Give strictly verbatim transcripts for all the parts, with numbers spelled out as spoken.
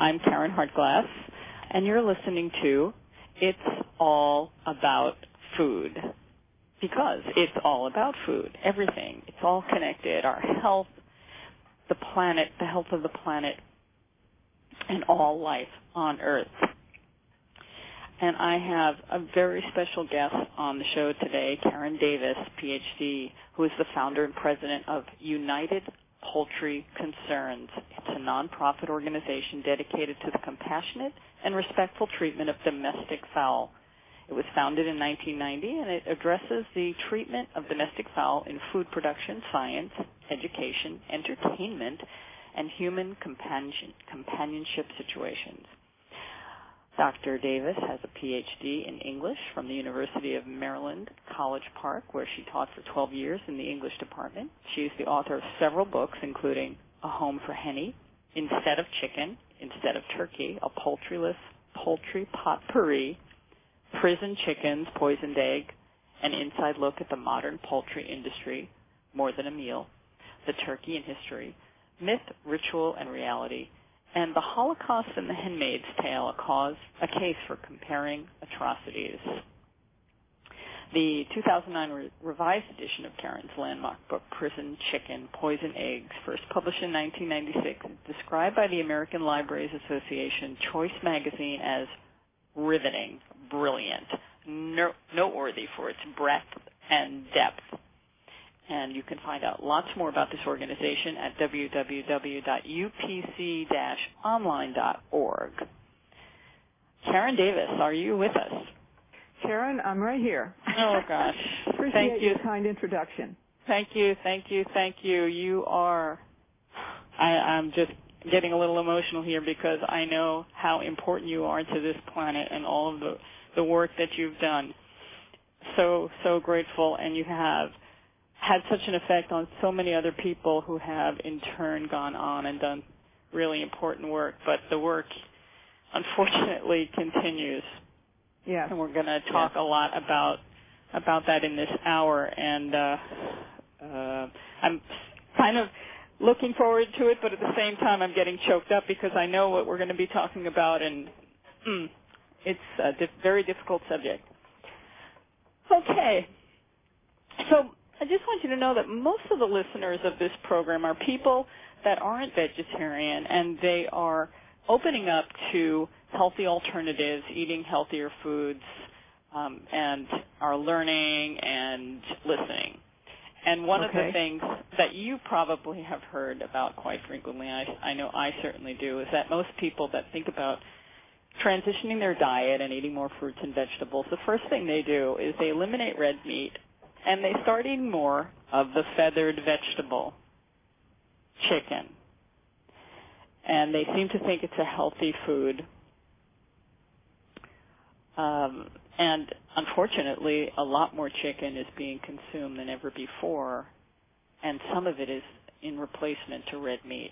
I'm Karen Hartglass, and you're listening to It's All About Food, because it's all about food, everything. It's all connected, our health, the planet, the health of the planet, and all life on Earth. And I have a very special guest on the show today, Karen Davis, P H D, who is the founder and president of United Poultry Concerns. It's a nonprofit organization dedicated to the compassionate and respectful treatment of domestic fowl. It was founded in nineteen ninety, and it addresses the treatment of domestic fowl in food production, science, education, entertainment, and human companion, companionship situations. Doctor Davis has a P H D in English from the University of Maryland, College Park, where she taught for twelve years in the English department. She is the author of several books, including A Home for Henny, Instead of Chicken, Instead of Turkey, A Poultryless Poultry Potpourri, Prison Chickens, Poisoned Egg, An Inside Look at the Modern Poultry Industry, More Than a Meal, The Turkey in History, Myth, Ritual, and Reality, and The Holocaust and the Handmaid's Tale, a cause, a case for comparing atrocities. The two thousand nine re- revised edition of Karen's landmark book, Prison Chicken, Poison Eggs, first published in nineteen ninety-six, is described by the American Libraries Association Choice magazine as riveting, brilliant, no- noteworthy for its breadth and depth. And you can find out lots more about this organization at w w w dot u p c dash online dot org. Karen Davis, are you with us? Karen, I'm right here. Oh, gosh. Appreciate Thank you. your kind introduction. Thank you, thank you, thank you. You are, I, I'm just getting a little emotional here because I know how important you are to this planet and all of the, the work that you've done. So, so grateful, and you have had such an effect on so many other people who have in turn gone on and done really important work. But the work, unfortunately, continues. Yes. And we're going to talk yes. a lot about about that in this hour. And uh, uh, I'm kind of looking forward to it, but at the same time I'm getting choked up because I know what we're going to be talking about, and mm, it's a diff- very difficult subject. Okay. So I just want you to know that most of the listeners of this program are people that aren't vegetarian, and they are opening up to healthy alternatives, eating healthier foods, um, and are learning and listening. And one okay. of the things that you probably have heard about quite frequently, I, I know I certainly do, is that most people that think about transitioning their diet and eating more fruits and vegetables, the first thing they do is they eliminate red meat, and they start eating more of the feathered vegetable, chicken. And they seem to think it's a healthy food. Um, and unfortunately, a lot more chicken is being consumed than ever before, and some of it is in replacement to red meat.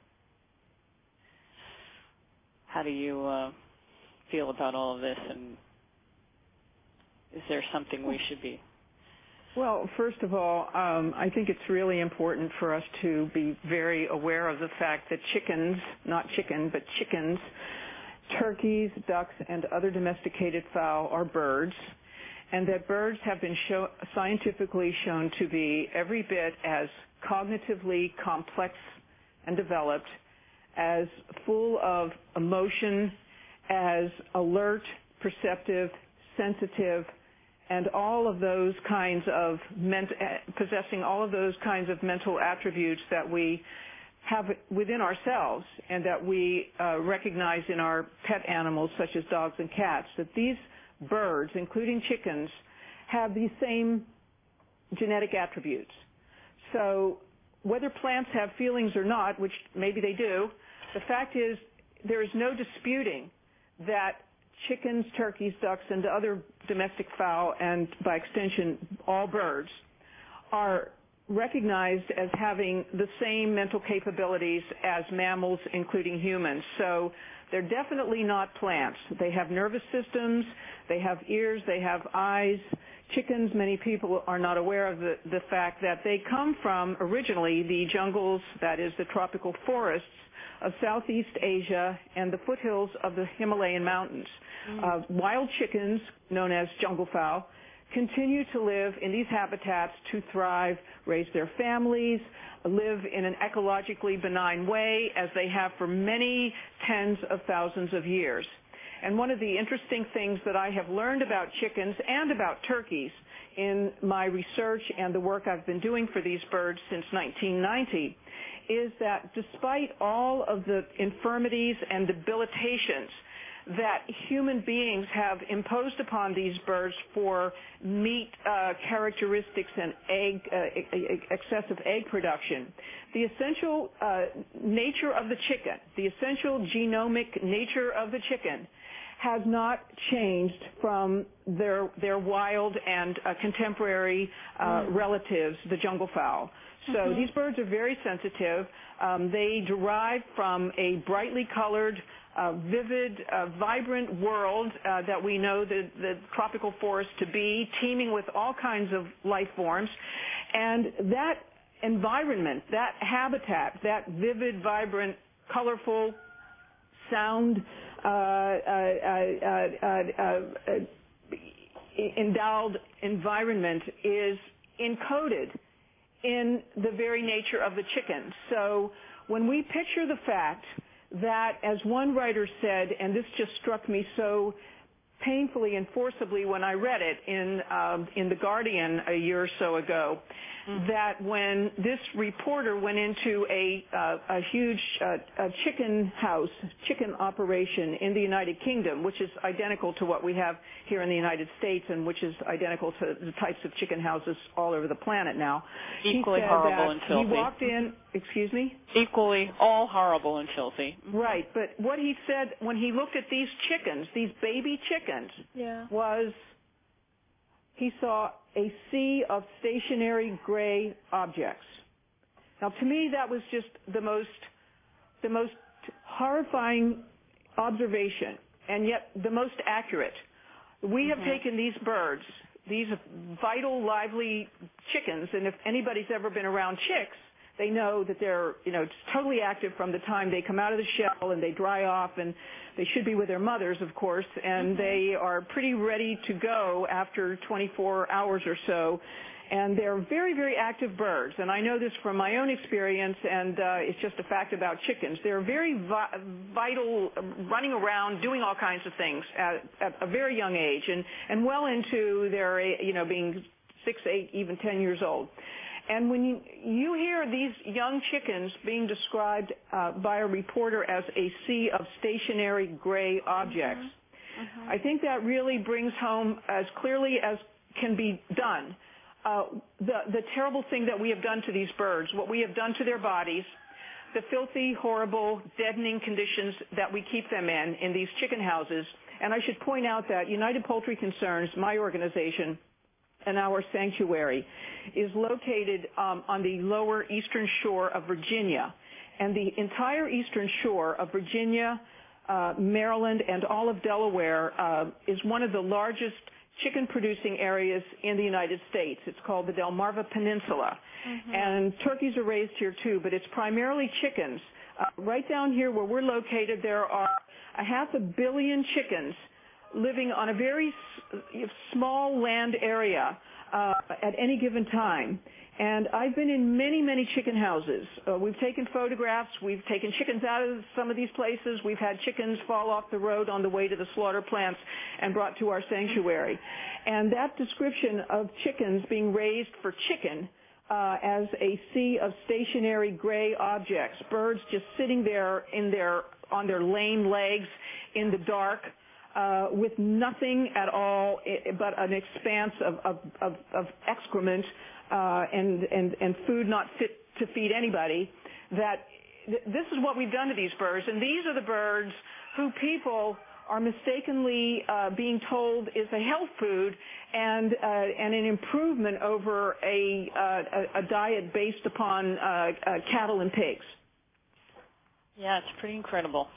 How do you uh, feel about all of this, and is there something we should be? Well, first of all, um, I think it's really important for us to be very aware of the fact that chickens, not chicken, but chickens, turkeys, ducks, and other domesticated fowl are birds, and that birds have been show, scientifically shown to be every bit as cognitively complex and developed, as full of emotion, as alert, perceptive, sensitive, and all of those kinds of, ment- possessing all of those kinds of mental attributes that we have within ourselves and that we uh, recognize in our pet animals such as dogs and cats, that these birds, including chickens, have these same genetic attributes. So whether plants have feelings or not, which maybe they do, the fact is there is no disputing that chickens, turkeys, ducks, and other domestic fowl, and by extension all birds, are recognized as having the same mental capabilities as mammals, including humans. So they're definitely not plants. They have nervous systems, they have ears, they have eyes. Chickens, many people are not aware of the, the fact that they come from originally the jungles, that is the tropical forests of Southeast Asia and the foothills of the Himalayan mountains. Mm. Uh, wild chickens, known as jungle fowl, continue to live in these habitats to thrive, raise their families, live in an ecologically benign way as they have for many tens of thousands of years. And one of the interesting things that I have learned about chickens and about turkeys in my research and the work I've been doing for these birds since nineteen ninety is that despite all of the infirmities and debilitations that human beings have imposed upon these birds for meat uh, characteristics and egg, uh, excessive egg production, the essential uh, nature of the chicken, the essential genomic nature of the chicken has not changed from their their wild and uh, contemporary uh, mm. relatives, the jungle fowl. So mm-hmm. these birds are very sensitive. Um, they derive from a brightly colored, uh, vivid, uh, vibrant world uh, that we know the, the tropical forest to be, teeming with all kinds of life forms. And that environment, that habitat, that vivid, vibrant, colorful, sound uh, uh, uh, uh, uh, uh, endowed environment is encoded in the very nature of the chicken. So when we picture the fact that, as one writer said, and this just struck me so painfully and forcibly when I read it in um, in The Guardian a year or so ago, mm-hmm. that when this reporter went into a uh, a huge uh, a chicken house, chicken operation in the United Kingdom, which is identical to what we have here in the United States and which is identical to the types of chicken houses all over the planet now. Equally horrible and filthy. He walked in, excuse me? Equally, all horrible and filthy. Right, but what he said when he looked at these chickens, these baby chickens, yeah. was he saw a sea of stationary gray objects. Now, to me, that was just the most, the most horrifying observation, and yet the most accurate. We have mm-hmm. taken these birds, these vital, lively chickens, and if anybody's ever been around chicks, they know that they're, you know, totally active from the time they come out of the shell and they dry off, and they should be with their mothers, of course, and mm-hmm. they are pretty ready to go after twenty-four hours or so. And they're very, very active birds. And I know this from my own experience, and uh, it's just a fact about chickens. They're very vi- vital, running around, doing all kinds of things at, at a very young age, and, and well into their, you know, being six, eight, even ten years old. And when you, you hear these young chickens being described uh, by a reporter as a sea of stationary gray objects, mm-hmm. Mm-hmm. I think that really brings home as clearly as can be done uh, the, the terrible thing that we have done to these birds, what we have done to their bodies, the filthy, horrible, deadening conditions that we keep them in, in these chicken houses. And I should point out that United Poultry Concerns, my organization, and our sanctuary is located um, on the lower eastern shore of Virginia. And the entire eastern shore of Virginia, uh, Maryland, and all of Delaware uh, is one of the largest chicken-producing areas in the United States. It's called the Delmarva Peninsula. Mm-hmm. And turkeys are raised here, too, but it's primarily chickens. Uh, right down here where we're located, there are a half a billion chickens living on a very s- small land area uh, at any given time. And I've been in many, many chicken houses. Uh, we've taken photographs. We've taken chickens out of some of these places. We've had chickens fall off the road on the way to the slaughter plants and brought to our sanctuary. And that description of chickens being raised for chicken uh, as a sea of stationary gray objects, birds just sitting there in their on their lame legs in the dark, Uh, with nothing at all but an expanse of, of, of, of excrement uh, and, and, and food not fit to feed anybody, that th- this is what we've done to these birds. And these are the birds who people are mistakenly uh, being told is a health food and uh, and an improvement over a uh, a diet based upon uh, uh, cattle and pigs. Yeah, it's pretty incredible.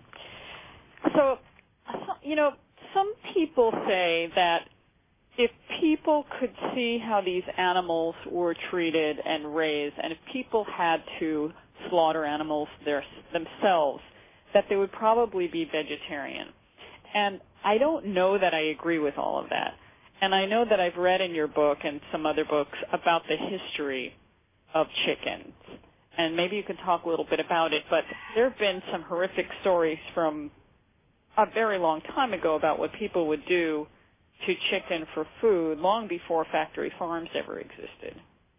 So, you know, some people say that if people could see how these animals were treated and raised, and if people had to slaughter animals their, themselves, that they would probably be vegetarian. And I don't know that I agree with all of that. And I know that I've read in your book and some other books about the history of chickens. And maybe you can talk a little bit about it, but there have been some horrific stories from a very long time ago about what people would do to chicken for food long before factory farms ever existed.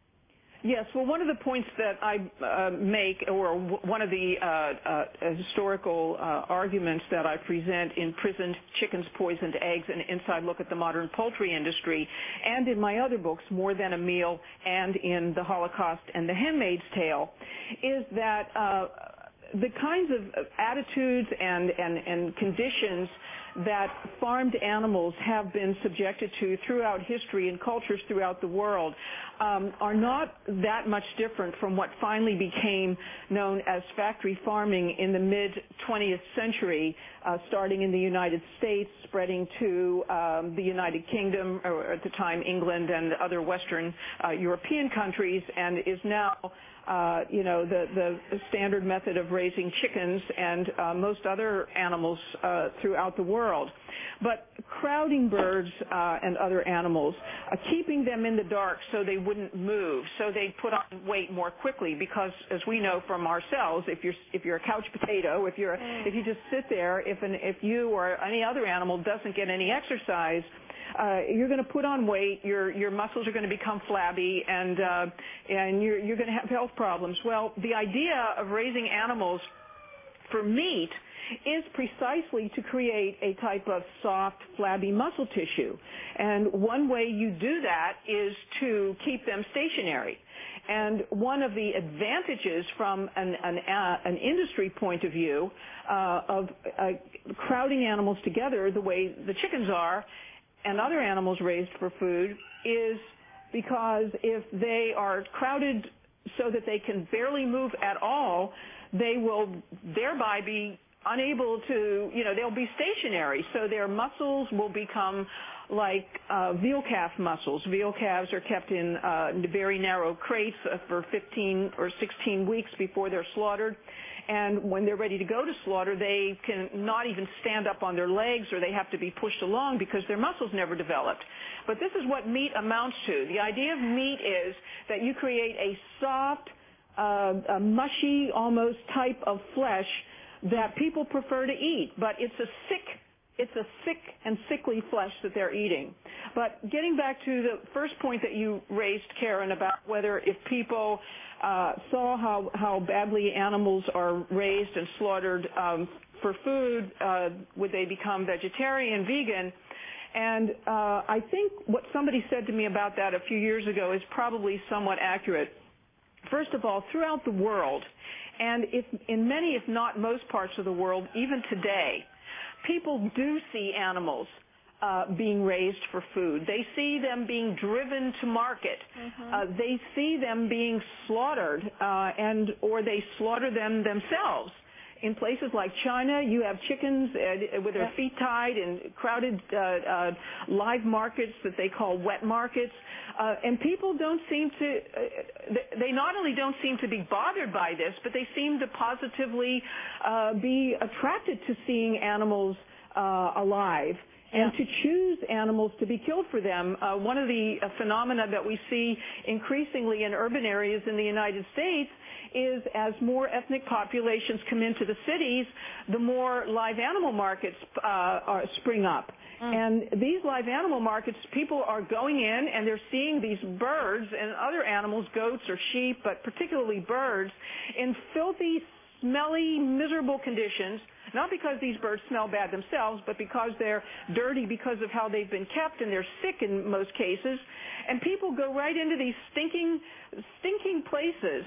Yes, well, one of the points that I uh, make, or w- one of the uh, uh, historical uh, arguments that I present in Prisoned Chickens, Poisoned Eggs, and Inside Look at the Modern Poultry Industry, and in my other books, More Than a Meal, and in The Holocaust and The Handmaid's Tale, is that uh, the kinds of attitudes and, and, and conditions that farmed animals have been subjected to throughout history and cultures throughout the world um, are not that much different from what finally became known as factory farming in the mid-twentieth century, uh, starting in the United States, spreading to um, the United Kingdom, or at the time England and other Western uh, European countries, and is now Uh, you know, the, the standard method of raising chickens and uh, most other animals uh, throughout the world. But crowding birds uh, and other animals, uh, keeping them in the dark so they wouldn't move, so they'd put on weight more quickly, because as we know from ourselves, if you're if you're a couch potato, if you're mm. if you just sit there, if an, if you or any other animal doesn't get any exercise, Uh, you're going to put on weight, your your muscles are going to become flabby, and uh, and you're you're going to have health problems. Well, the idea of raising animals for meat is precisely to create a type of soft, flabby muscle tissue. And one way you do that is to keep them stationary. And one of the advantages from an, an, uh, an industry point of view uh, of uh, crowding animals together the way the chickens are and other animals raised for food is because if they are crowded so that they can barely move at all, they will thereby be unable to, you know, they'll be stationary. So their muscles will become like uh, veal calf muscles. Veal calves are kept in uh, very narrow crates uh, for fifteen or sixteen weeks before they're slaughtered. And when they're ready to go to slaughter, they can not even stand up on their legs, or they have to be pushed along because their muscles never developed. But this is what meat amounts to. The idea of meat is that you create a soft, uh, a mushy almost type of flesh that people prefer to eat. But it's a sick, it's a sick and sickly flesh that they're eating. But getting back to the first point that you raised, Karen, about whether if people Uh, saw how, how badly animals are raised and slaughtered um, for food, uh, would they become vegetarian, vegan? And uh, I think what somebody said to me about that a few years ago is probably somewhat accurate. First of all, throughout the world, and if, in many, if not most parts of the world, even today, people do see animals Uh, being raised for food. They see them being driven to market. Mm-hmm. Uh, they see them being slaughtered, uh, and or they slaughter them themselves. In places like China, you have chickens uh, with their yeah. feet tied in crowded uh, uh, live markets that they call wet markets. Uh, and people don't seem to, uh, they not only don't seem to be bothered by this, but they seem to positively uh, be attracted to seeing animals uh, alive. And to choose animals to be killed for them. Uh, one of the uh, phenomena that we see increasingly in urban areas in the United States is as more ethnic populations come into the cities, the more live animal markets uh, are, spring up. Mm. And these live animal markets, people are going in and they're seeing these birds and other animals, goats or sheep, but particularly birds, in filthy, smelly, miserable conditions. Not because these birds smell bad themselves, but because they're dirty because of how they've been kept, and they're sick in most cases. And people go right into these stinking, stinking places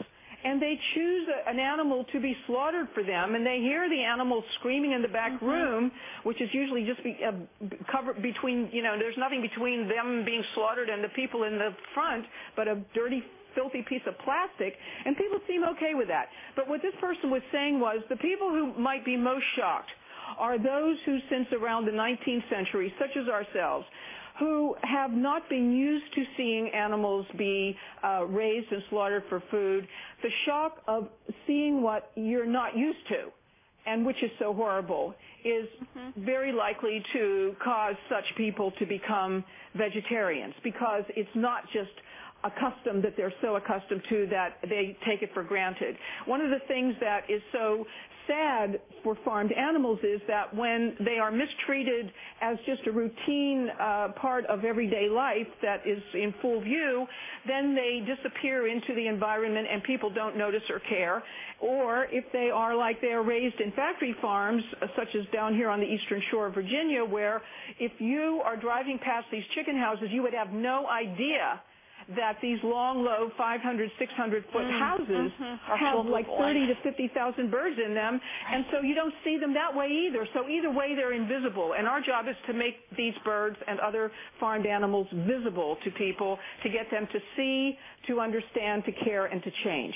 and they choose a, an animal to be slaughtered for them, and they hear the animal screaming in the back mm-hmm. room, which is usually just be, uh, covered between, you know, there's nothing between them being slaughtered and the people in the front, but a dirty, filthy piece of plastic, and people seem okay with that. But what this person was saying was the people who might be most shocked are those who, since around the nineteenth century, such as ourselves, who have not been used to seeing animals be uh, raised and slaughtered for food. The shock of seeing what you're not used to, and which is so horrible, is mm-hmm. very likely to cause such people to become vegetarians, because it's not just a custom that they're so accustomed to that they take it for granted. One of the things that is so sad for farmed animals is that when they are mistreated as just a routine uh, part of everyday life that is in full view, then they disappear into the environment and people don't notice or care. Or if they are like they are raised in factory farms, uh, such as down here on the eastern shore of Virginia, where if you are driving past these chicken houses, you would have no idea that these long, low, five hundred, six hundred foot mm, houses mm-hmm. have like thirty to fifty thousand birds in them, and so you don't see them that way either. So either way, they're invisible, and our job is to make these birds and other farmed animals visible to people, to get them to see, to understand, to care, and to change.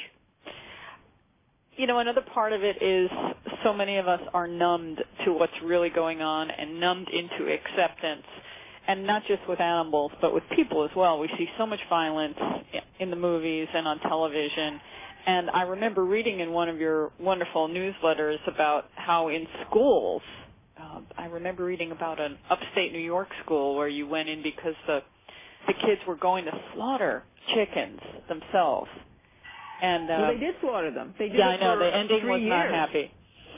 You know, another part of it is so many of us are numbed to what's really going on and numbed into acceptance. And not just with animals, but with people as well. We see so much violence in the movies and on television. And I remember reading in one of your wonderful newsletters about how in schools, uh, I remember reading about an upstate New York school where you went in because the the kids were going to slaughter chickens themselves. And uh, well, they did slaughter them. They did yeah, it I know. For the ending was years. not happy.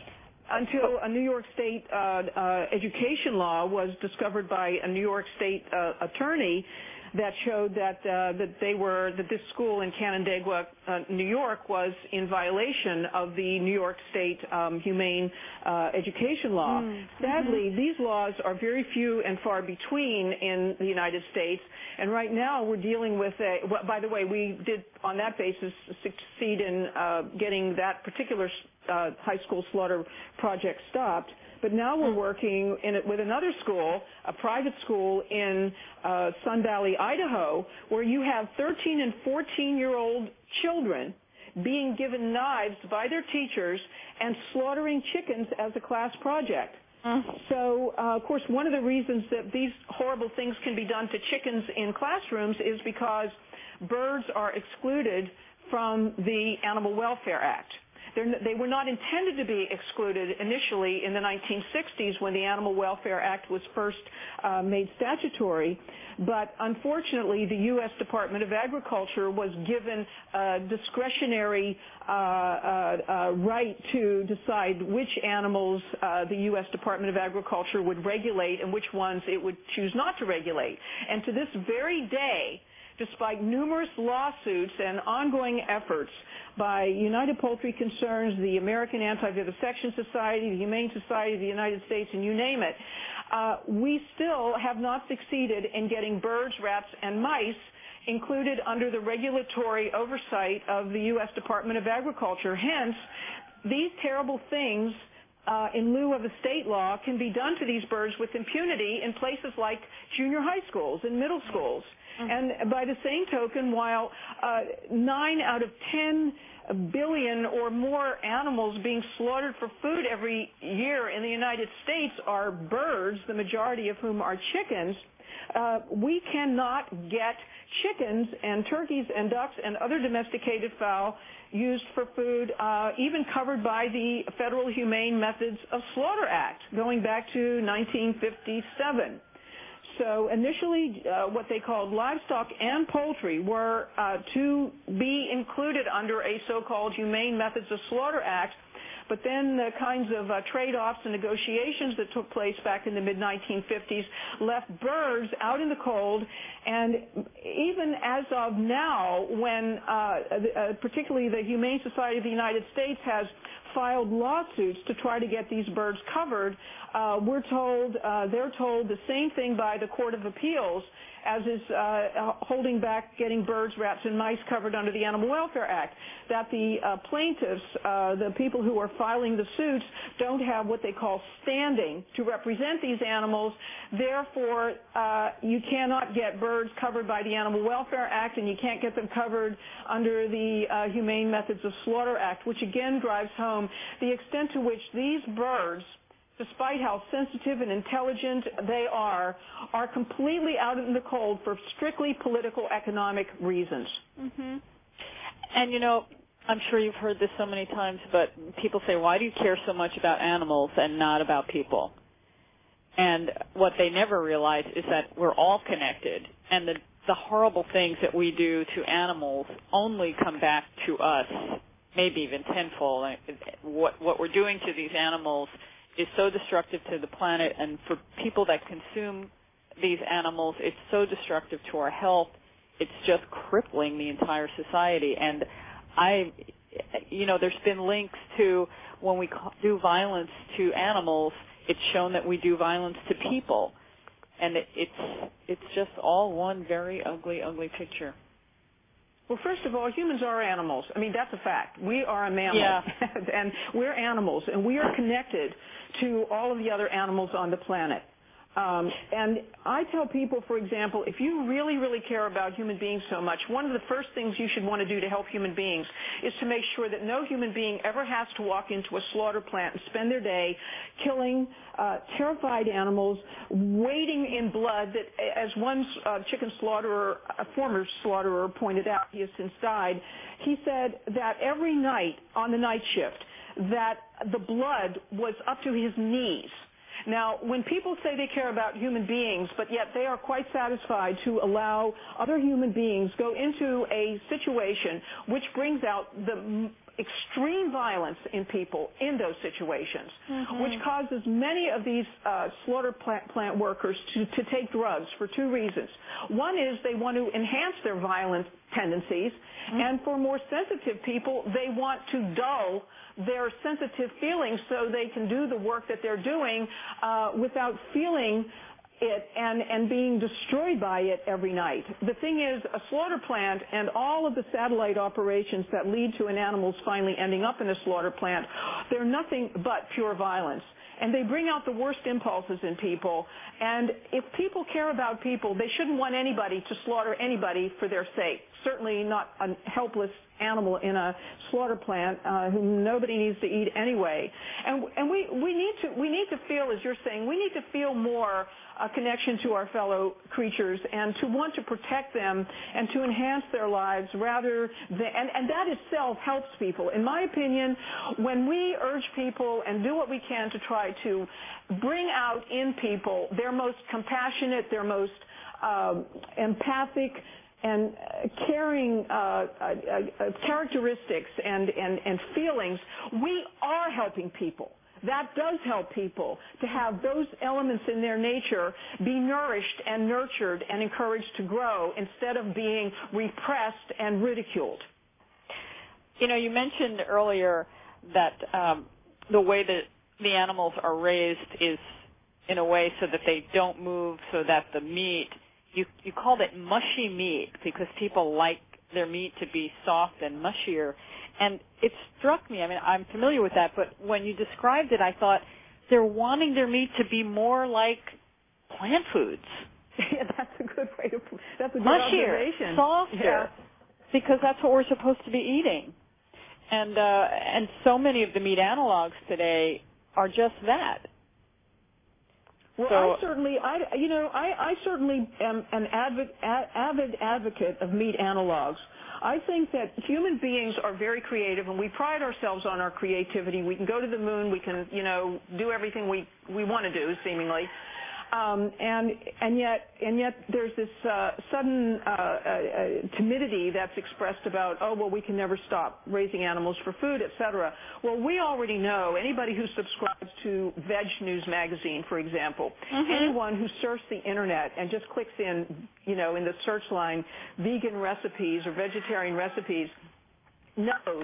Until a New York State uh, uh, education law was discovered by a New York State uh, attorney that showed that uh, that they were that this school in Canandaigua, uh, New York, was in violation of the New York State um, humane uh, education law. Mm. Sadly, mm-hmm. these laws are very few and far between in the United States, and right now we're dealing with a. Well, by the way, we did on that basis succeed in uh, getting that particular uh, high school slaughter project stopped. But now we're working in it with another school, a private school in uh, Sun Valley, Idaho, where you have thirteen and fourteen-year-old children being given knives by their teachers and slaughtering chickens as a class project. Mm. So, uh, of course, one of the reasons that these horrible things can be done to chickens in classrooms is because birds are excluded from the Animal Welfare Act. They're, they were not intended to be excluded initially in the nineteen sixties when the Animal Welfare Act was first uh, made statutory, but unfortunately the U S Department of Agriculture was given a discretionary uh, uh, uh, right to decide which animals uh, the U S Department of Agriculture would regulate and which ones it would choose not to regulate. And to this very day, despite numerous lawsuits and ongoing efforts by United Poultry Concerns, the American Anti-Vivisection Society, the Humane Society of the United States, and you name it, uh, we still have not succeeded in getting birds, rats, and mice included under the regulatory oversight of the U S Department of Agriculture. Hence, these terrible things Uh, in lieu of a state law can be done to these birds with impunity in places like junior high schools and middle schools. Mm-hmm. And by the same token, while uh, nine out of ten billion or more animals being slaughtered for food every year in the United States are birds, the majority of whom are chickens, uh, we cannot get chickens and turkeys and ducks and other domesticated fowl used for food, uh, even covered by the Federal Humane Methods of Slaughter Act, going back to nineteen fifty-seven. So initially, uh, what they called livestock and poultry were uh, to be included under a so-called Humane Methods of Slaughter Act, but then the kinds of uh, trade-offs and negotiations that took place back in the mid nineteen fifties left birds out in the cold. And even as of now, when uh, uh, particularly the Humane Society of the United States has filed lawsuits to try to get these birds covered. Uh, we're told, uh, they're told the same thing by the Court of Appeals as is uh, holding back getting birds, rats, and mice covered under the Animal Welfare Act, that the uh, plaintiffs, uh, the people who are filing the suits, don't have what they call standing to represent these animals. Therefore, uh, you cannot get birds covered by the Animal Welfare Act, and you can't get them covered under the uh, Humane Methods of Slaughter Act, which again drives home the extent to which these birds, despite how sensitive and intelligent they are, are completely out in the cold for strictly political economic reasons. Mm-hmm. And, you know, I'm sure you've heard this so many times, but people say, why do you care so much about animals and not about people? And what they never realize is that we're all connected, and the, the horrible things that we do to animals only come back to us, maybe even tenfold. What, what we're doing to these animals is so destructive to the planet, and for people that consume these animals, it's so destructive to our health. It's just crippling the entire society. And I, you know, there's been links to when we do violence to animals, it's shown that we do violence to people. And it, it's it's just all one very ugly, ugly picture. Well, first of all, humans are animals. I mean, that's a fact. We are a mammal, yeah. and we're animals, and we are connected to all of the other animals on the planet. Um, and I tell people, for example, if you really, really care about human beings so much, one of the first things you should want to do to help human beings is to make sure that no human being ever has to walk into a slaughter plant and spend their day killing uh, terrified animals, wading in blood that, as one uh, chicken slaughterer, a former slaughterer pointed out, he has since died, he said that every night on the night shift that the blood was up to his knees. Now, when people say they care about human beings, but yet they are quite satisfied to allow other human beings go into a situation which brings out the extreme violence in people in those situations, mm-hmm. which causes many of these uh, slaughter plant, plant workers to, to take drugs for two reasons. One is they want to enhance their violent tendencies, mm-hmm. and for more sensitive people, they want to dull their sensitive feelings so they can do the work that they're doing uh, without feeling it and, and being destroyed by it every night. The thing is, a slaughter plant and all of the satellite operations that lead to an animal's finally ending up in a slaughter plant, they're nothing but pure violence. And they bring out the worst impulses in people. And if people care about people, they shouldn't want anybody to slaughter anybody for their sake. Certainly not a helpless animal in a slaughter plant uh, whom nobody needs to eat anyway. And, and we, we, need to, we need to feel, as you're saying, we need to feel more a connection to our fellow creatures and to want to protect them and to enhance their lives rather than, and, and that itself helps people. In my opinion, when we urge people and do what we can to try to bring out in people their most compassionate, their most um, empathic and caring uh, uh, uh, characteristics and, and, and feelings, we are helping people. That does help people to have those elements in their nature be nourished and nurtured and encouraged to grow instead of being repressed and ridiculed. You know, you mentioned earlier that um, the way that the animals are raised is in a way so that they don't move, so that the meat, you, you called it mushy meat because people like their meat to be soft and mushier. And it struck me, I mean, I'm familiar with that, but when you described it, I thought they're wanting their meat to be more like plant foods. Yeah, that's a good way to, that's a good mushier, observation. Softer, yeah. Because that's what we're supposed to be eating. And, uh, and so many of the meat analogs today are just that. Well, so, I certainly, I, you know, I, I certainly am an avid, avid advocate of meat analogs. I think that human beings are very creative, and we pride ourselves on our creativity. We can go to the moon. We can, you know, do everything we, we want to do, seemingly. Um, and and yet and yet there's this uh, sudden uh, uh, timidity that's expressed about, oh, well, we can never stop raising animals for food, et cetera. Well, we already know, anybody who subscribes to Veg News magazine, for example, mm-hmm. anyone who surfs the internet and just clicks in, you know, in the search line, vegan recipes or vegetarian recipes, knows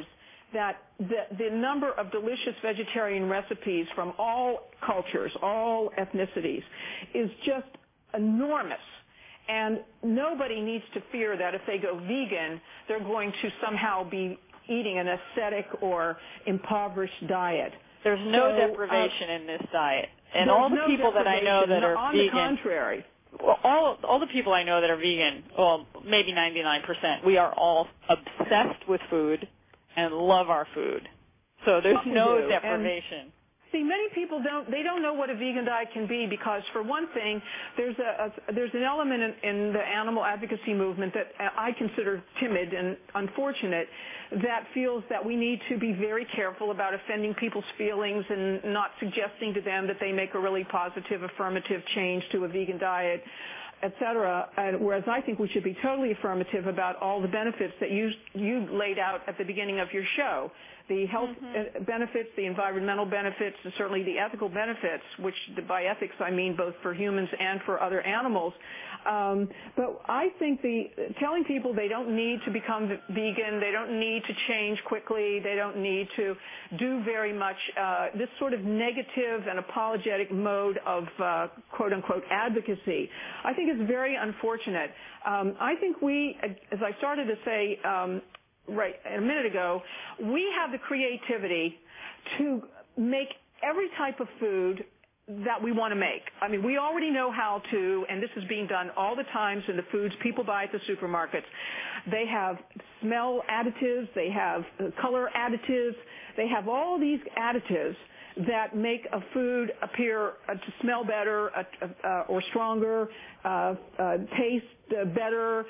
that the, the number of delicious vegetarian recipes from all cultures, all ethnicities, is just enormous. And nobody needs to fear that if they go vegan, they're going to somehow be eating an ascetic or impoverished diet. There's no so, deprivation uh, in this diet. And all the no people that I know that are on vegan. On the contrary. Well, all all the people I know that are vegan, well, maybe ninety-nine percent, we are all obsessed with food and love our food. So there's no do. deprivation. And see, many people don't, they don't know what a vegan diet can be because, for one thing, there's a, a there's an element in, in the animal advocacy movement that I consider timid and unfortunate, that feels that we need to be very careful about offending people's feelings and not suggesting to them that they make a really positive, affirmative change to a vegan diet, et cetera. And whereas I think we should be totally affirmative about all the benefits that you you laid out at the beginning of your show. The health mm-hmm. benefits, the environmental benefits, and certainly the ethical benefits, which by ethics I mean both for humans and for other animals. Um, but I think the telling people they don't need to become vegan, they don't need to change quickly, they don't need to do very much, uh, this sort of negative and apologetic mode of uh, quote-unquote advocacy, I think is very unfortunate. Um, I think we, as I started to say, um, right a minute ago, we have the creativity to make every type of food that we want to make. I mean, we already know how to, and this is being done all the times in the foods people buy at the supermarkets. They have smell additives, they have color additives, they have all these additives that make a food appear uh, to smell better uh, uh, or stronger, uh, uh, taste uh, better,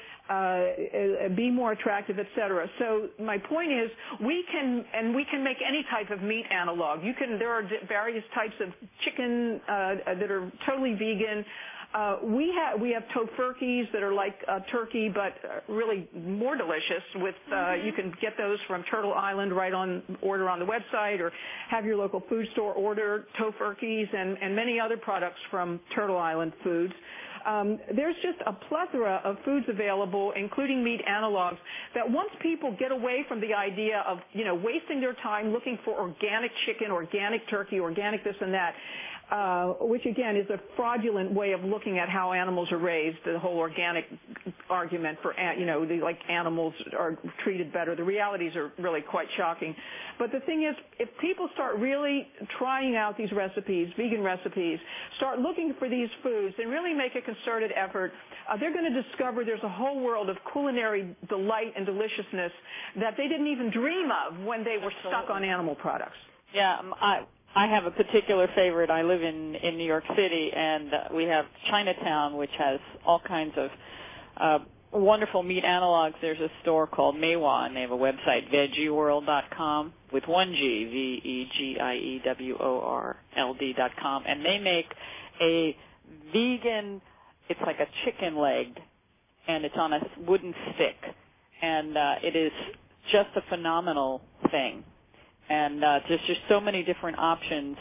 uh, be more attractive, et cetera. So my point is, we can and we can make any type of meat analog. You can. There are various types of chicken uh, that are totally vegan. Uh, we have we have tofurkeys that are like uh, turkey, but uh, really more delicious. With uh, mm-hmm. you can get those from Turtle Island right on order on the website, or have your local food store order tofurkeys and, and many other products from Turtle Island Foods. Um, there's just a plethora of foods available, including meat analogs, that once people get away from the idea of, you know, wasting their time looking for organic chicken, organic turkey, organic this and that, uh, which again is a fraudulent way of looking at how animals are raised, the whole organic argument for, you know, the, like animals are treated better. The realities are really quite shocking. But the thing is, if people start really trying out these recipes, vegan recipes, start looking for these foods and really make a concerted effort, uh, they're going to discover there's a whole world of culinary delight and deliciousness that they didn't even dream of when they were Absolutely. stuck on animal products. Yeah, um, I I have a particular favorite. I live in, in New York City, and uh, we have Chinatown, which has all kinds of uh, wonderful meat analogs. There's a store called Meiwa, and they have a website, veggie world dot com, with one G, V E G I E W O R L D dot com, and they make a vegan, it's like a chicken leg, and it's on a wooden stick, and uh, it is just a phenomenal thing. And uh, there's just so many different options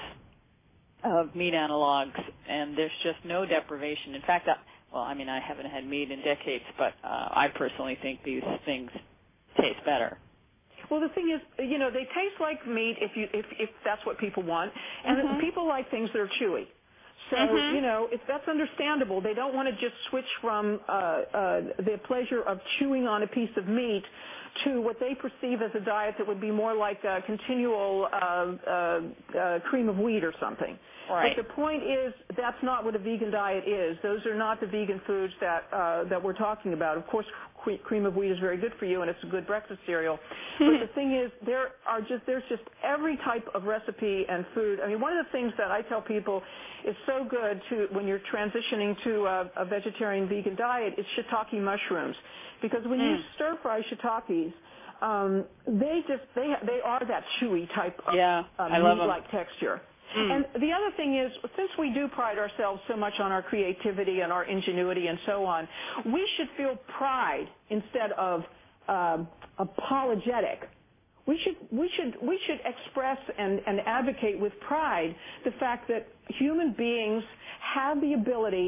of meat analogs, and there's just no deprivation. In fact, I, well, I mean, I haven't had meat in decades, but uh, I personally think these things taste better. Well, the thing is, you know, they taste like meat if you if, if that's what people want, and mm-hmm. people like things that are chewy. So, mm-hmm. you know, if that's understandable. They don't want to just switch from uh, uh, the pleasure of chewing on a piece of meat to what they perceive as a diet that would be more like a continual uh, uh, uh, cream of wheat or something. Right. But the point is, that's not what a vegan diet is. Those are not the vegan foods that uh, that we're talking about. Of course, cream of wheat is very good for you, and it's a good breakfast cereal. But the thing is, there are just there's just every type of recipe and food. I mean, one of the things that I tell people is so good to when you're transitioning to a, a vegetarian vegan diet is shiitake mushrooms, because when mm. you stir fry shiitakes, um, they just they they are that chewy type of yeah, uh, meat-like texture. Mm. And the other thing is, since we do pride ourselves so much on our creativity and our ingenuity and so on, we should feel pride instead of uh, apologetic. We should we should we should express and, and advocate with pride the fact that human beings have the ability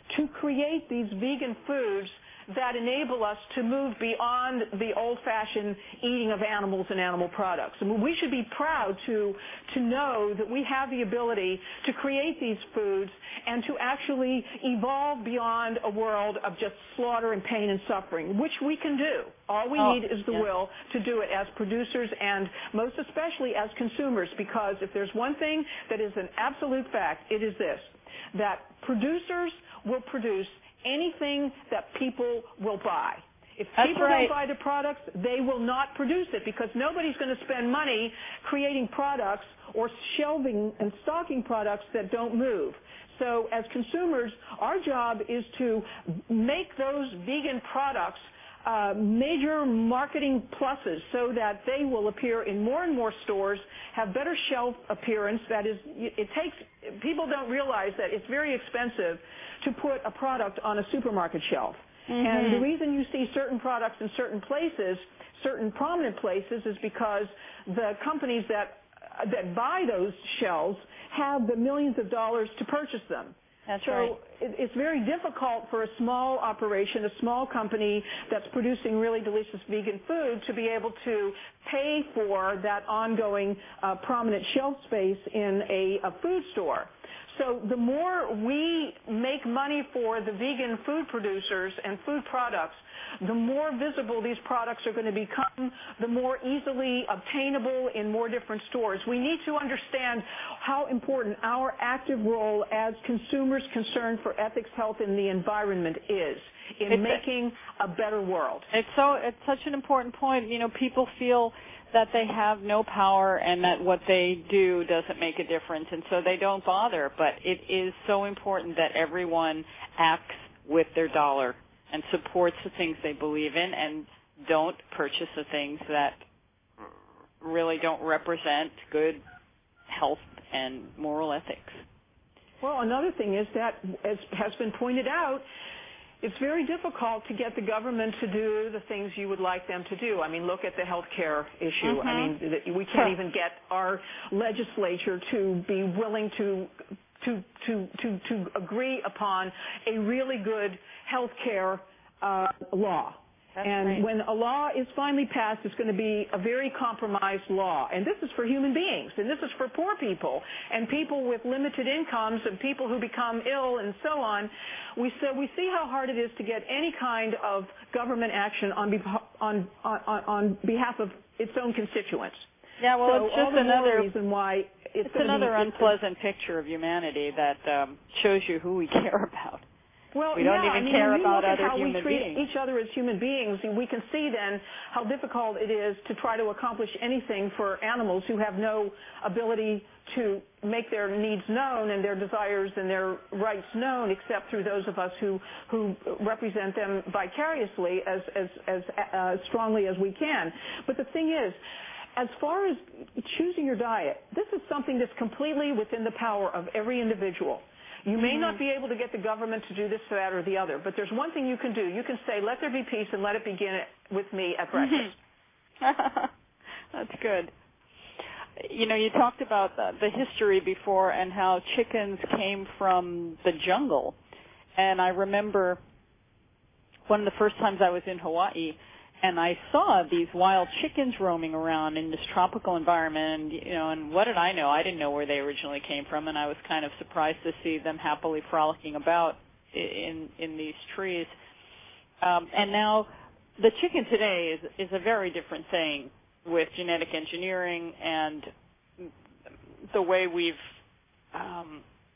to create these vegan foods that enable us to move beyond the old-fashioned eating of animals and animal products. I mean, we should be proud to, to know that we have the ability to create these foods and to actually evolve beyond a world of just slaughter and pain and suffering, which we can do. All we oh, need is the yeah. will to do it as producers and most especially as consumers, because if there's one thing that is an absolute fact, it is this, that producers will produce anything that people will buy. If That's people right. don't buy the products, they will not produce it, because nobody's going to spend money creating products or shelving and stocking products that don't move. So as consumers, our job is to make those vegan products Uh, major marketing pluses so that they will appear in more and more stores, have better shelf appearance. That is, it takes, people don't realize that it's very expensive to put a product on a supermarket shelf. Mm-hmm. And the reason you see certain products in certain places, certain prominent places, is because the companies that, that buy those shelves have the millions of dollars to purchase them. That's so right. It's very difficult for a small operation, a small company that's producing really delicious vegan food, to be able to pay for that ongoing uh, prominent shelf space in a, a food store. So the more we make money for the vegan food producers and food products, the more visible these products are going to become, the more easily obtainable in more different stores. We need to understand how important our active role as consumers concerned for ethics, health, and the environment is in it's making a, a better world. It's so it's such an important point. You know, people feel that they have no power and that what they do doesn't make a difference, and so they don't bother. But it is so important that everyone acts with their dollar and supports the things they believe in and don't purchase the things that really don't represent good health and moral ethics. Well, another thing is that, as has been pointed out, it's very difficult to get the government to do the things you would like them to do. I mean, look at the health care issue. Mm-hmm. I mean, we can't even get our legislature to be willing to to to to, to agree upon a really good health care uh, law. That's and right. when a law is finally passed, it's going to be a very compromised law. And this is for human beings, and this is for poor people, and people with limited incomes, and people who become ill, and so on. We, so we see how hard it is to get any kind of government action on, be- on, on, on behalf of its own constituents. Yeah, well, so it's just all the another more reason why it's, it's another be, unpleasant it's, picture of humanity that um, shows you who we care about. Well, we don't yeah, even I mean, care when you about look other at how human we treat beings. each other as human beings, we can see then how difficult it is to try to accomplish anything for animals who have no ability to make their needs known and their desires and their rights known, except through those of us who who represent them vicariously as as as uh, strongly as we can. But the thing is, as far as choosing your diet, this is something that's completely within the power of every individual. You may mm-hmm. not be able to get the government to do this, that, or the other, but there's one thing you can do. You can say, let there be peace and let it begin with me at breakfast. That's good. You know, you talked about the, the history before and how chickens came from the jungle. And I remember one of the first times I was in Hawaii, and I saw these wild chickens roaming around in this tropical environment, and, you know, and what did I know? I didn't know where they originally came from, and I was kind of surprised to see them happily frolicking about in in these trees. Um, and now the chicken today is is a very different thing with genetic engineering and the way we've um,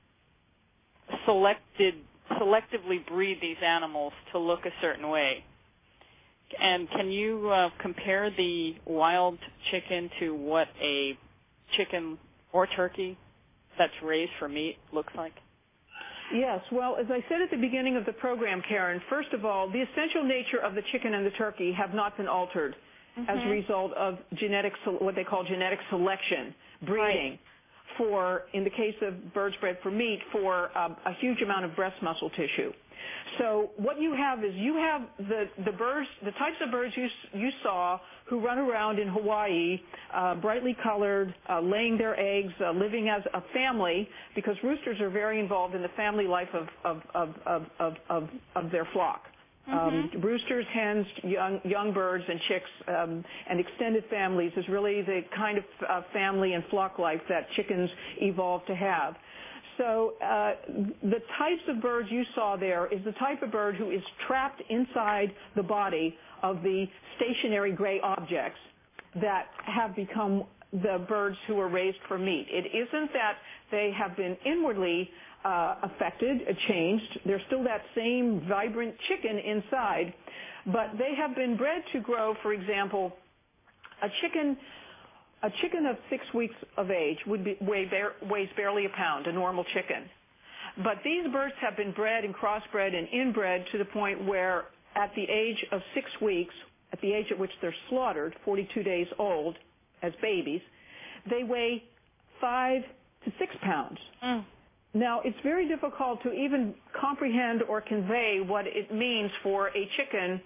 selected selectively breed these animals to look a certain way. And can you uh, compare the wild chicken to what a chicken or turkey that's raised for meat looks like? Yes. Well, as I said at the beginning of the program, Karen, first of all, the essential nature of the chicken and the turkey have not been altered mm-hmm. as a result of genetic, what they call genetic selection, breeding. Right. for, in the case of birds bred for meat, for um, a huge amount of breast muscle tissue. So what you have is you have the, the birds, the types of birds you, you saw who run around in Hawaii, uh, brightly colored, uh, laying their eggs, uh, living as a family, because roosters are very involved in the family life of, of, of, of, of, of, of their flock. Mm-hmm. Um, roosters, hens, young, young birds, and chicks, um, and extended families is really the kind of uh, family and flock life that chickens evolved to have. So uh, the types of birds you saw there is the type of bird who is trapped inside the body of the stationary gray objects that have become the birds who are raised for meat. It isn't that they have been inwardly uh, affected, uh, changed. They're still that same vibrant chicken inside, but they have been bred to grow, for example, a chicken A chicken of six weeks of age would be, weigh bare, weighs barely a pound, a normal chicken. But these birds have been bred and crossbred and inbred to the point where at the age of six weeks, at the age at which they're slaughtered, forty-two days old, as babies, they weigh five to six pounds. Mm. Now, it's very difficult to even comprehend or convey what it means for a chicken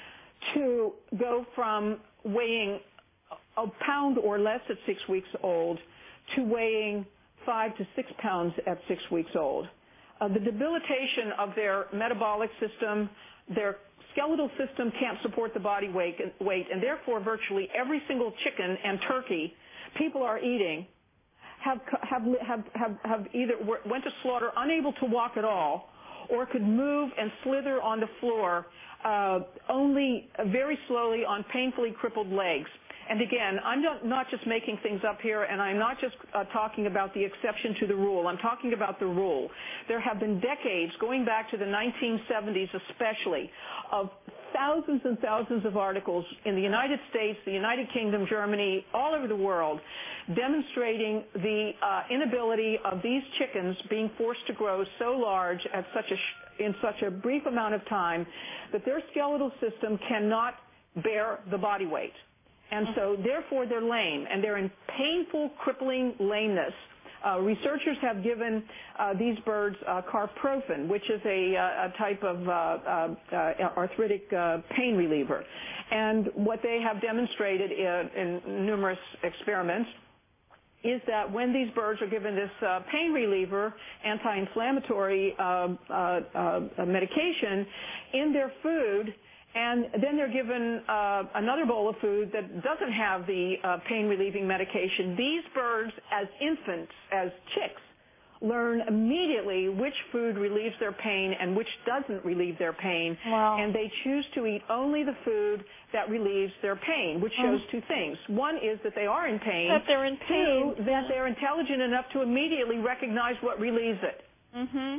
to go from weighing a pound or less at six weeks old to weighing five to six pounds at six weeks old. Uh, the debilitation of their metabolic system, their skeletal system can't support the body weight, weight, and therefore virtually every single chicken and turkey people are eating have, have, have, have, have either went to slaughter unable to walk at all or could move and slither on the floor uh, only very slowly on painfully crippled legs. And again, I'm not, not just making things up here, and I'm not just uh, talking about the exception to the rule. I'm talking about the rule. There have been decades, going back to the nineteen seventies especially, of thousands and thousands of articles in the United States, the United Kingdom, Germany, all over the world, demonstrating the uh, inability of these chickens being forced to grow so large at such a sh- in such a brief amount of time that their skeletal system cannot bear the body weight. And so, therefore, they're lame, and they're in painful, crippling lameness. Uh, researchers have given uh, these birds uh, carprofen, which is a, a type of uh, uh, uh, arthritic uh, pain reliever. And what they have demonstrated in, in numerous experiments is that when these birds are given this uh, pain reliever, anti-inflammatory uh, uh, uh, medication in their food, and then they're given uh, another bowl of food that doesn't have the uh, pain-relieving medication. These birds, as infants, as chicks, learn immediately which food relieves their pain and which doesn't relieve their pain. Wow. And they choose to eat only the food that relieves their pain, which shows mm. two things. One is that they are in pain. That they're in pain. Two, that they're intelligent enough to immediately recognize what relieves it. Mm-hmm.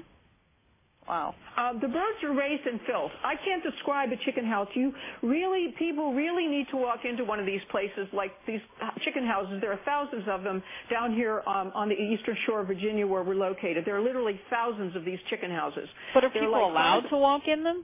Wow. Uh, the birds are raised in filth. I can't describe a chicken house. You really, people really need to walk into one of these places like these chicken houses. There are thousands of them down here um, on the eastern shore of Virginia where we're located. There are literally thousands of these chicken houses. But are They're people like allowed five, to walk in them?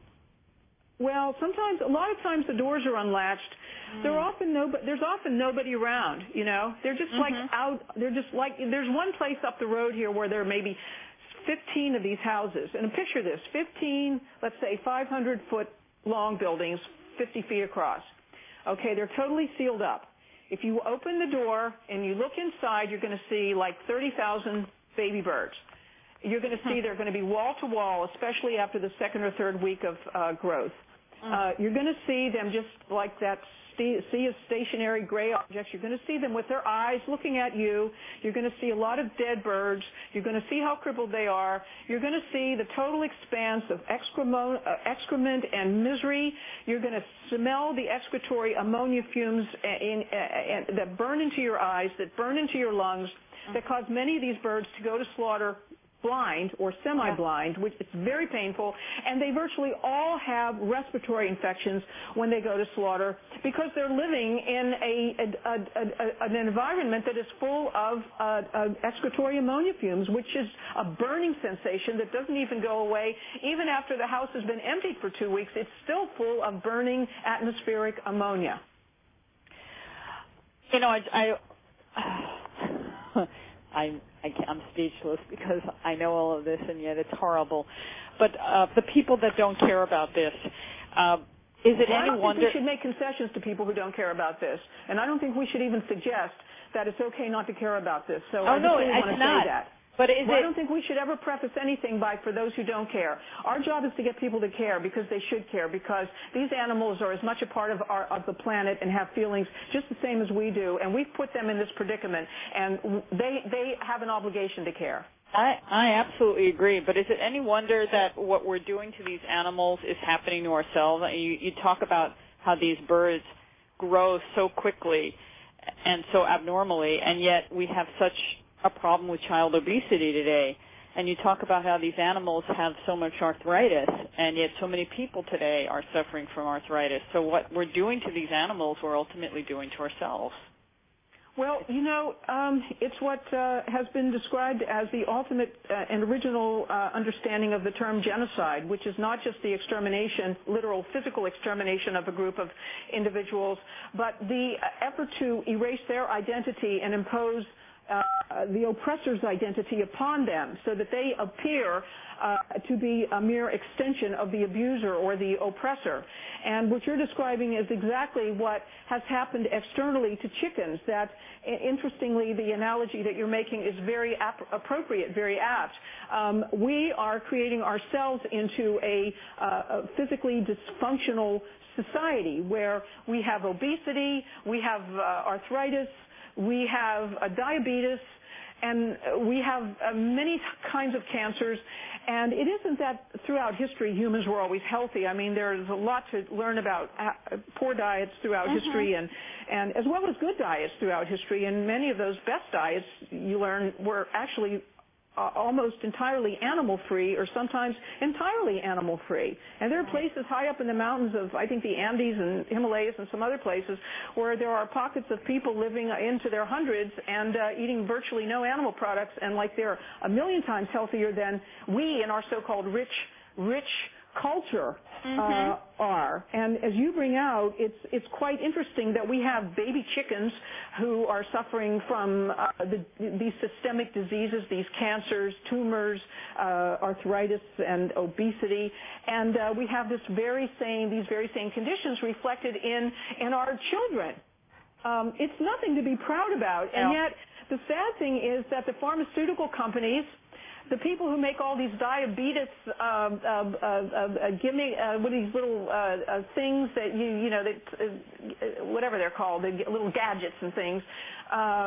Well, sometimes, a lot of times the doors are unlatched. Mm. There are often no, there's often nobody around, you know. They're just mm-hmm. like out, they're just like, there's one place up the road here where there are maybe fifteen of these houses. And picture this, fifteen, let's say five hundred foot long buildings, fifty feet across. Okay, they're totally sealed up. If you open the door and you look inside, you're going to see like thirty thousand baby birds. You're going to see they're going to be wall to wall, especially after the second or third week of uh, growth. Uh, you're going to see them just like that sea of stationary gray objects. You're going to see them with their eyes looking at you. You're going to see a lot of dead birds. You're going to see how crippled they are. You're going to see the total expanse of excrement, uh, excrement and misery. You're going to smell the excretory ammonia fumes in, uh, in, that burn into your eyes, that burn into your lungs, that cause many of these birds to go to slaughter blind or semi-blind, which is very painful, and they virtually all have respiratory infections when they go to slaughter because they're living in a, a, a, a an environment that is full of uh, uh, excretory ammonia fumes, which is a burning sensation that doesn't even go away. Even after the house has been emptied for two weeks, it's still full of burning atmospheric ammonia. You know, I... I I, I can't, I'm speechless because I know all of this, and yet it's horrible. But uh, the people that don't care about this, uh, is it well, any I don't wonder? think we should make concessions to people who don't care about this, and I don't think we should even suggest that it's okay not to care about this. So oh I no, just really it's want to not. say that. But is well, it? I don't think we should ever preface anything by for those who don't care. Our job is to get people to care because they should care, because these animals are as much a part of our of the planet and have feelings just the same as we do, and we've put them in this predicament, and they they have an obligation to care. I, I absolutely agree, but is it any wonder that what we're doing to these animals is happening to ourselves? You, you talk about how these birds grow so quickly and so abnormally, and yet we have such a problem with child obesity today. And you talk about how these animals have so much arthritis, and yet so many people today are suffering from arthritis. So what we're doing to these animals, we're ultimately doing to ourselves. Well, you know, um, it's what uh, has been described as the ultimate uh, and original uh, understanding of the term genocide, which is not just the extermination, literal physical extermination of a group of individuals, but the effort to erase their identity and impose Uh, the oppressor's identity upon them so that they appear uh, to be a mere extension of the abuser or the oppressor. And what you're describing is exactly what has happened externally to chickens. That, interestingly, the analogy that you're making is very ap- appropriate, very apt. Um, we are creating ourselves into a, uh, a physically dysfunctional society where we have obesity, we have uh, arthritis, we have uh, diabetes, and we have uh, many kinds of cancers. And it isn't that throughout history humans were always healthy. I mean, there's a lot to learn about uh, poor diets throughout mm-hmm. history, and, and as well as good diets throughout history. And many of those best diets, you learn, were actually Uh, almost entirely animal-free, or sometimes entirely animal-free. And there are places high up in the mountains of, I think, the Andes and Himalayas and some other places where there are pockets of people living into their hundreds and uh, eating virtually no animal products, and like they're a million times healthier than we in our so-called rich, rich culture mm-hmm. uh, are. And as you bring out, it's it's quite interesting that we have baby chickens who are suffering from uh, the, these systemic diseases, these cancers, tumors, uh, arthritis, and obesity. And uh, we have this very same these very same conditions reflected in in our children. Um, it's nothing to be proud about, and yeah. yet the sad thing is that the pharmaceutical companies, the people who make all these diabetes, uh, uh, uh, uh, give me uh, what are these little uh, uh, things that you, you know, that uh, whatever they're called, the little gadgets and things. Uh,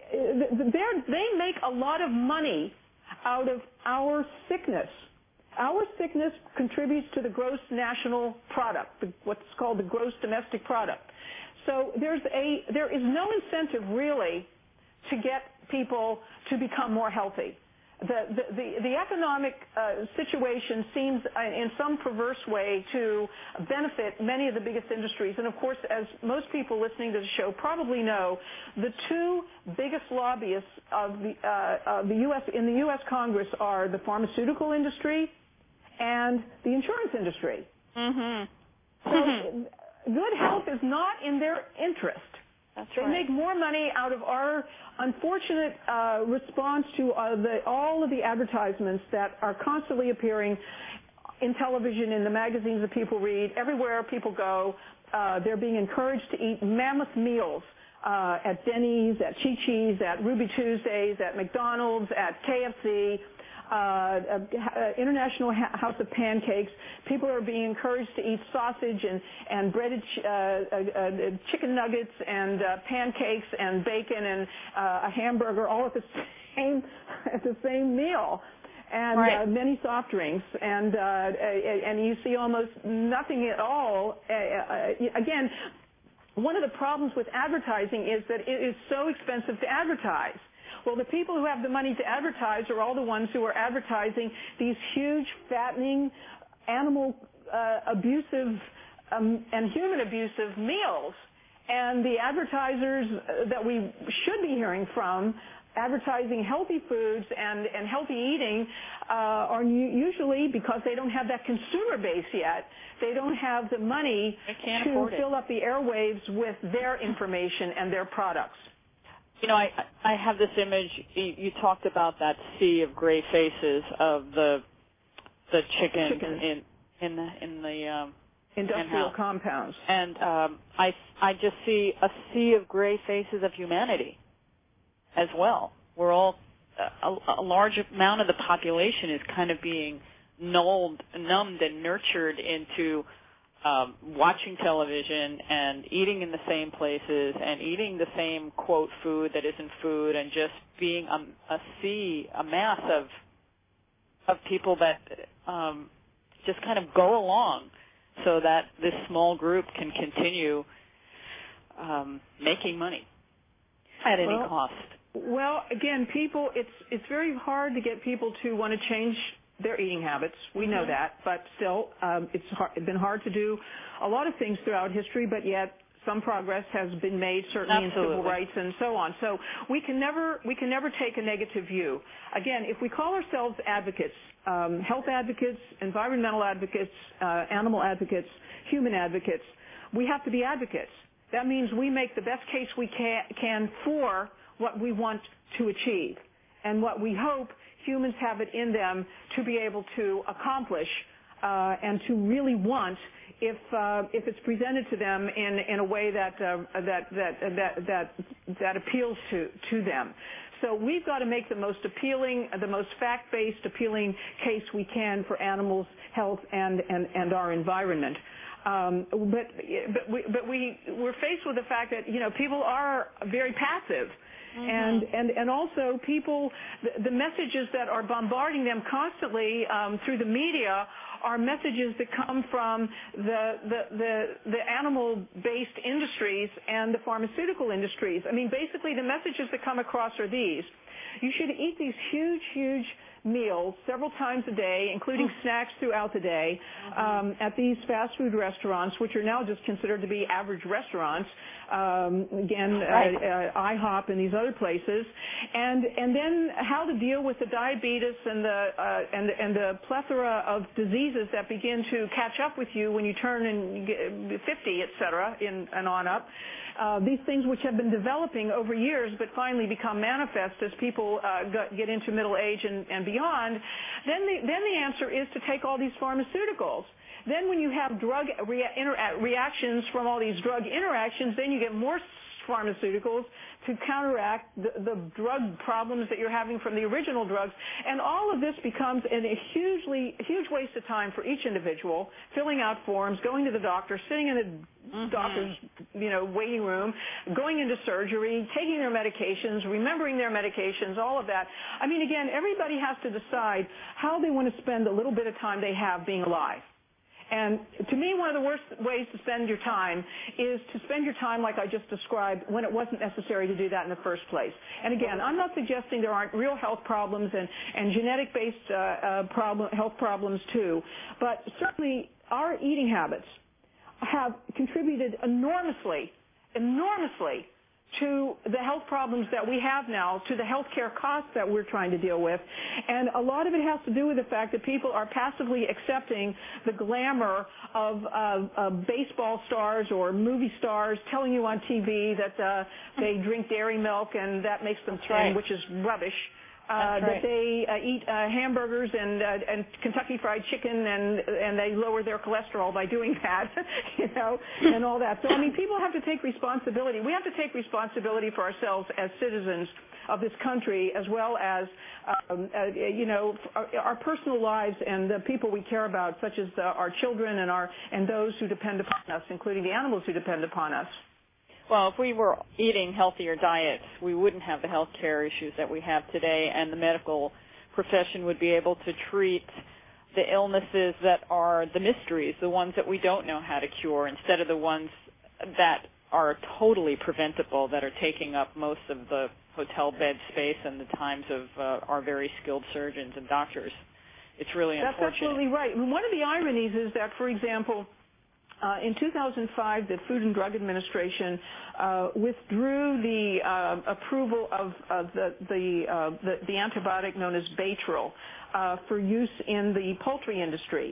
they they make a lot of money out of our sickness. Our sickness contributes to the gross national product, the, what's called the gross domestic product. So there's a there is no incentive really to get people to become more healthy. The, the, the, the economic uh, situation seems uh, in some perverse way to benefit many of the biggest industries. And of course, as most people listening to the show probably know, the two biggest lobbyists of the, uh, of the U S in the U S Congress are the pharmaceutical industry and the insurance industry. Mm-hmm. So good health is not in their interest. That's they right. make more money out of our unfortunate uh, response to uh, the, all of the advertisements that are constantly appearing in television, in the magazines that people read, everywhere people go. Uh, they're being encouraged to eat mammoth meals uh, at Denny's, at Chi-Chi's, at Ruby Tuesdays, at McDonald's, at K F C. Uh, uh, International House of Pancakes. People are being encouraged to eat sausage and, and breaded ch- uh, uh, uh, chicken nuggets and uh, pancakes and bacon and uh, a hamburger all at the same at the same meal, and right. uh, many soft drinks, and uh, and you see almost nothing at all. Uh, uh, again, one of the problems with advertising is that it is so expensive to advertise. Well, the people who have the money to advertise are all the ones who are advertising these huge, fattening, animal uh, abusive um, and human abusive meals. And the advertisers that we should be hearing from, advertising healthy foods and, and healthy eating, uh, are usually, because they don't have that consumer base yet, they don't have the money to fill up the airwaves with their information and their products. You know, I I have this image. You, you talked about that sea of gray faces of the the chickens, chickens. in in the in the um, industrial compounds, and um, I I just see a sea of gray faces of humanity as well. We're all a, a large amount of the population is kind of being nulled, numbed, and nurtured into Um, watching television and eating in the same places and eating the same, quote, food that isn't food, and just being a, a sea, a mass of of people that um, just kind of go along so that this small group can continue um, making money at any well, cost. Well, again, people, it's it's very hard to get people to want to change their eating habits. We know that, but still, um, it's hard, it's been hard to do a lot of things throughout history, but yet some progress has been made, certainly Absolutely. in civil rights and so on. So we can never we can never take a negative view. Again, if we call ourselves advocates, um, health advocates, environmental advocates, uh, animal advocates, human advocates, we have to be advocates. That means we make the best case we can, can for what we want to achieve and what we hope humans have it in them to be able to accomplish uh, and to really want if uh, if it's presented to them in, in a way that, uh, that that that that that appeals to to them. So we've got to make the most appealing, the most fact-based, appealing case we can for animals' health and and, and our environment. Um, but but we but we we're faced with the fact that you know people are very passive. Mm-hmm. And, and and also people, the, the messages that are bombarding them constantly um, through the media are messages that come from the the, the, the animal-based industries and the pharmaceutical industries. I mean, basically the messages that come across are these. You should eat these huge, huge meals several times a day, including mm. snacks throughout the day, mm-hmm. um, at these fast food restaurants, which are now just considered to be average restaurants. Um, again, right. uh, uh, IHOP and these other places, and and then how to deal with the diabetes and the uh, and and the plethora of diseases that begin to catch up with you when you turn and get fifty, et cetera, in, and on up. Uh, these things which have been developing over years but finally become manifest as people uh, get into middle age and, and beyond, then the, then the answer is to take all these pharmaceuticals. Then when you have drug rea- inter- reactions from all these drug interactions, then you get more pharmaceuticals to counteract the, the drug problems that you're having from the original drugs. And all of this becomes a hugely, huge waste of time for each individual, filling out forms, going to the doctor, sitting in a mm-hmm. doctor's, you know, waiting room, going into surgery, taking their medications, remembering their medications, all of that. I mean, again, everybody has to decide how they want to spend the little bit of time they have being alive. And to me, one of the worst ways to spend your time is to spend your time like I just described when it wasn't necessary to do that in the first place. And again, I'm not suggesting there aren't real health problems and, and genetic-based uh, uh, problem, health problems too, but certainly our eating habits have contributed enormously, enormously to the health problems that we have now, to the health care costs that we're trying to deal with. And a lot of it has to do with the fact that people are passively accepting the glamour of uh, uh, baseball stars or movie stars telling you on T V that uh, they drink dairy milk and that makes them thin, right. which is rubbish. Uh, right. That they uh, eat uh, hamburgers and uh, and Kentucky Fried Chicken and and they lower their cholesterol by doing that, you know, and all that. So I mean, people have to take responsibility. We have to take responsibility for ourselves as citizens of this country, as well as um, uh, you know our, our personal lives and the people we care about, such as the, our children and our and those who depend upon us, including the animals who depend upon us. Well, if we were eating healthier diets, we wouldn't have the health care issues that we have today, and the medical profession would be able to treat the illnesses that are the mysteries, the ones that we don't know how to cure, instead of the ones that are totally preventable, that are taking up most of the hotel bed space and the times of uh, our very skilled surgeons and doctors. It's really That's unfortunate. That's absolutely right. And one of the ironies is that, for example, Uh, in two thousand five, the Food and Drug Administration uh, withdrew the uh, approval of, of the, the, uh, the, the antibiotic known as Baytril uh, for use in the poultry industry.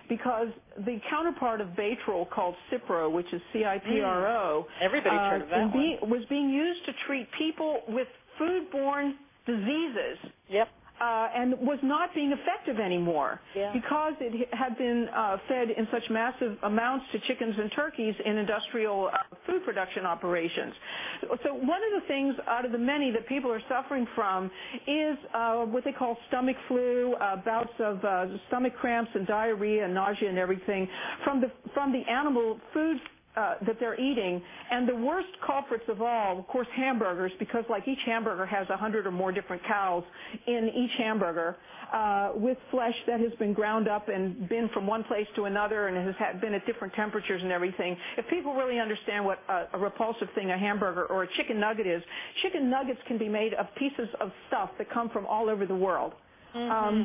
because the counterpart of Baytril, called Cipro, which is C I P R O, mm. Everybody's uh, heard of that be, one. was being used to treat people with foodborne diseases. Yep. Uh, and was not being effective anymore yeah. because it had been uh, fed in such massive amounts to chickens and turkeys in industrial uh, food production operations. So one of the things out of the many that people are suffering from is uh, what they call stomach flu, uh, bouts of uh, stomach cramps and diarrhea and nausea and everything from the from the animal food Uh, that they're eating. And the worst culprits of all, of course, hamburgers, because like each hamburger has a hundred or more different cows in each hamburger uh, with flesh that has been ground up and been from one place to another and has had, been at different temperatures and everything. If people really understand what a, a repulsive thing a hamburger or a chicken nugget is, chicken nuggets can be made of pieces of stuff that come from all over the world. Mm-hmm. Um,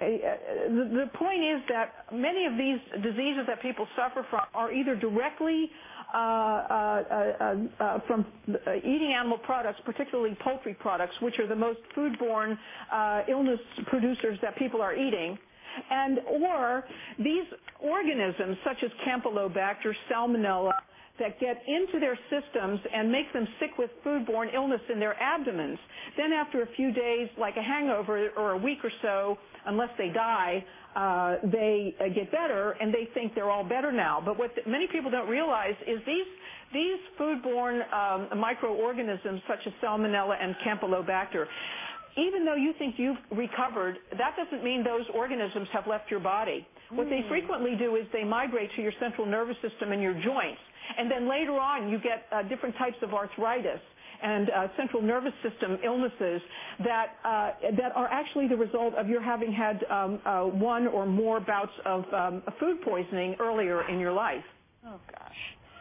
the, the point is that many of these diseases that people suffer from are either directly uh, uh, uh, uh, from eating animal products, particularly poultry products, which are the most foodborne uh, illness producers that people are eating, and or these organisms such as Campylobacter, Salmonella, that get into their systems and make them sick with foodborne illness in their abdomens. Then after a few days, like a hangover or a week or so, unless they die, uh, they uh, get better and they think they're all better now. But what the, many people don't realize is these these foodborne um, microorganisms such as Salmonella and Campylobacter, even though you think you've recovered, that doesn't mean those organisms have left your body. What they frequently do is they migrate to your central nervous system and your joints. And then later on, you get uh, different types of arthritis and uh, central nervous system illnesses that uh, that are actually the result of your having had um, uh, one or more bouts of um, food poisoning earlier in your life. Oh, gosh.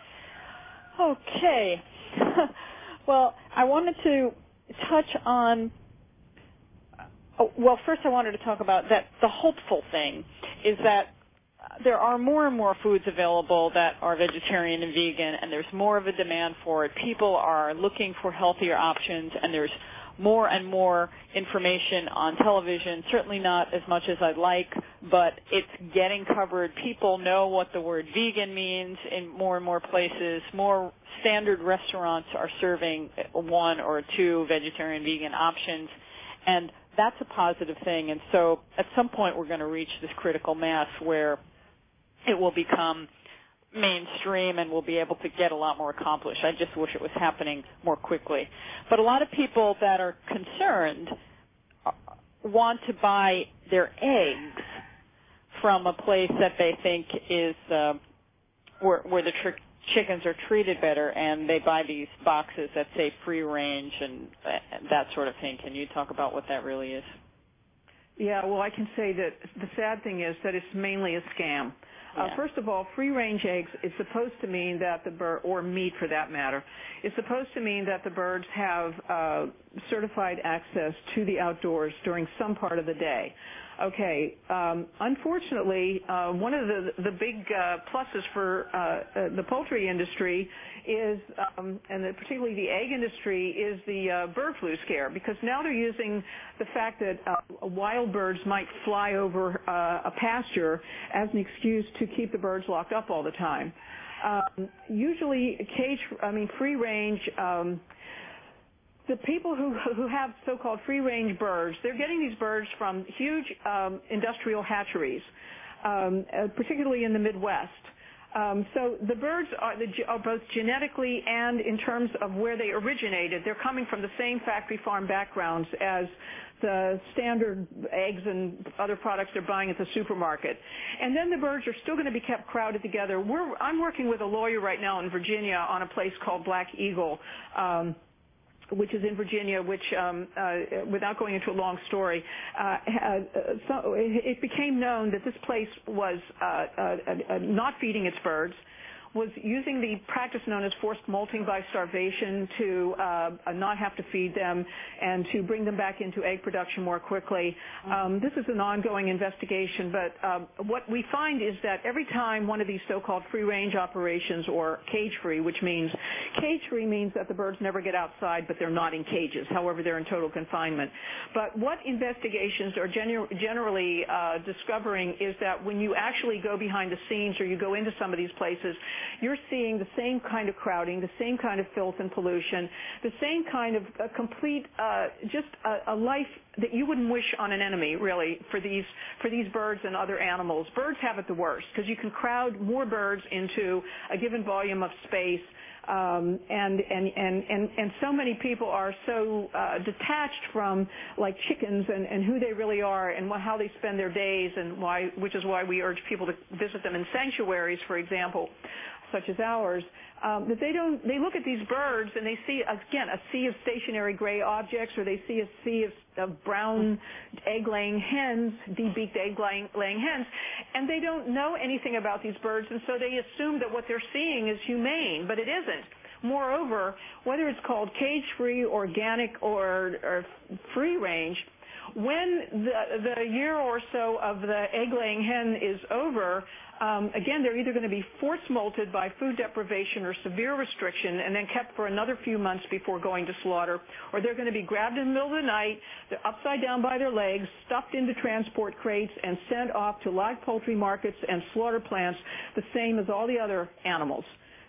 Okay. Well, I wanted to touch on, oh, well, first I wanted to talk about that the hopeful thing is that there are more and more foods available that are vegetarian and vegan, and there's more of a demand for it. People are looking for healthier options, and there's more and more information on television, certainly not as much as I'd like, but it's getting covered. People know what the word vegan means in more and more places. More standard restaurants are serving one or two vegetarian, vegan options, and that's a positive thing. And so at some point we're going to reach this critical mass where it will become mainstream and we'll be able to get a lot more accomplished. I just wish it was happening more quickly. But a lot of people that are concerned want to buy their eggs from a place that they think is uh, where, where the tr- chickens are treated better, and they buy these boxes that say free range and, and that sort of thing. Can you talk about what that really is? Yeah, well, I can say that the sad thing is that it's mainly a scam. Uh, yeah. First of all, free-range eggs is supposed to mean that the bird, or meat for that matter, is supposed to mean that the birds have uh, certified access to the outdoors during some part of the day. Okay, um, unfortunately, uh, one of the, the big uh, pluses for uh, uh, the poultry industry is, um, and the, particularly the egg industry, is the uh, bird flu scare, because now they're using the fact that uh, wild birds might fly over uh, a pasture as an excuse to keep the birds locked up all the time. Um, usually, cage, I mean, free range. Um, The people who who have so-called free-range birds, they're getting these birds from huge um, industrial hatcheries, um, uh, particularly in the Midwest. Um, so the birds are, the, are both genetically and in terms of where they originated. They're coming from the same factory farm backgrounds as the standard eggs and other products they're buying at the supermarket. And then the birds are still going to be kept crowded together. We're, I'm working with a lawyer right now in Virginia on a place called Black Eagle, um, which is in Virginia, which, um, uh, without going into a long story, uh, had, uh, so it became known that this place was uh, uh, uh, not feeding its birds, was using the practice known as forced molting by starvation to uh, not have to feed them and to bring them back into egg production more quickly. Um, this is an ongoing investigation, but uh, what we find is that every time one of these so-called free-range operations, or cage-free, which means cage-free means that the birds never get outside, but they're not in cages. However, they're in total confinement. But what investigations are genu- generally uh, discovering is that when you actually go behind the scenes or you go into some of these places, you're seeing the same kind of crowding, the same kind of filth and pollution, the same kind of uh, complete, uh, just a, a life that you wouldn't wish on an enemy, really, for these for these birds and other animals. Birds have it the worst because you can crowd more birds into a given volume of space. Um, and, and, and, and, and so many people are so uh, detached from, like, chickens and, and who they really are and wh- how they spend their days, and why, which is why we urge people to visit them in sanctuaries, for example, such as ours, um, that they don't, they look at these birds and they see, again, a sea of stationary gray objects, or they see a sea of, of brown egg-laying hens, de-beaked egg-laying laying hens, and they don't know anything about these birds, and so they assume that what they're seeing is humane, but it isn't. Moreover, whether it's called cage-free, organic, or, or free-range, when the, the year or so of the egg-laying hen is over, um, again, they're either going to be force-molted by food deprivation or severe restriction and then kept for another few months before going to slaughter, or they're going to be grabbed in the middle of the night, they're upside down by their legs, stuffed into transport crates, and sent off to live poultry markets and slaughter plants, the same as all the other animals.